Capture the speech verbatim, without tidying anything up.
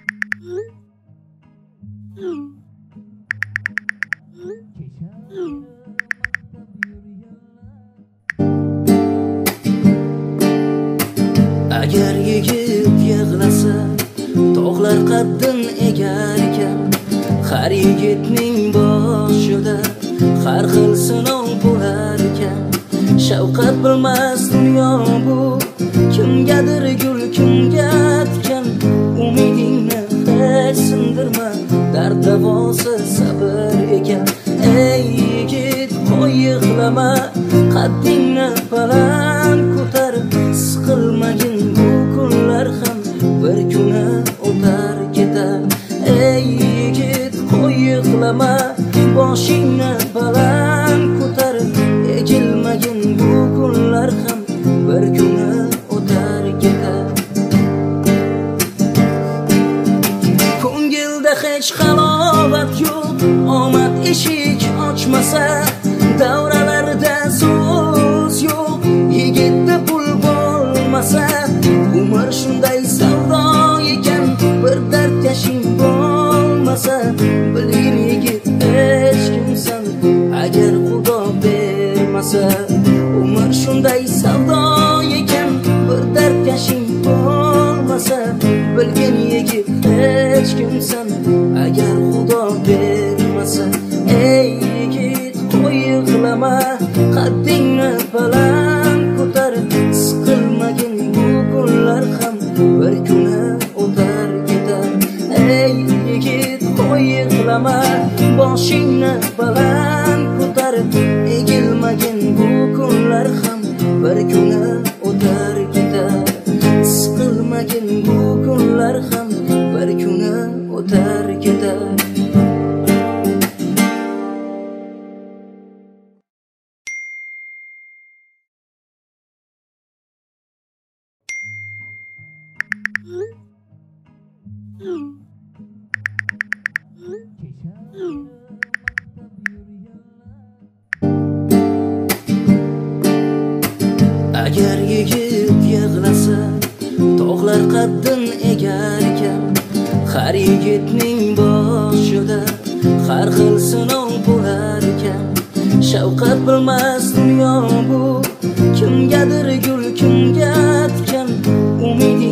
Agar yigit yig'lasa, tog'lar qaddin egar ekan. Har yigitning boshida har xil sinov bo'lar ekan. Shafqat bilmas dunyo bu, kimgadir gul, kimga tikan. Umidingni hech sindirma, dard davosi sabr ekan. Ey yigit, qo'y yig'lama, qaddingni baland ko'tar. Siqilmagin, bu kunlar ham bir kuni o'tar ketar. Ey yigit, qo'y yig'lama, boshingni baland ko'tar. Egilmagin, bu kunlar ham bir kuni o'tar ketar. Ko'ngilda hech halovat yo'q, omad eshik ochmasa, davralarda so'z yo'q, yigitda pul bo'lmasa. Umr shunday savdo ekan, bir dard yashing bo'lmasa. Bilgin yigit, hech kimsan agar Xudo bermasa. Umr shunday savdo ekan, bir dard yashing bo'lmasa. Bilgin yigit, hech kimsan agar Xudo bermasa. Ey yigit, qo'y yig'lama, qaddingni baland ko'tar. Siqilmagin, bu kunlar ham bir kuni o'tar ketar. Ey yigit, qo'y yig'lama, boshingni baland ko'tar. Egilmagin, bu kunlar ham bir kuni o'tar ketar. Siqilmagin, bu kunlar ham bir kuni o'tar ketar. Agar yigit yig'lasa, tog'lar qaddin egar ekan. Har yigitning boshida har xil sinov bo'lar ekan. Shafqat bilmas dunyo bu, kimgadir gul, kimga tikan. Umiding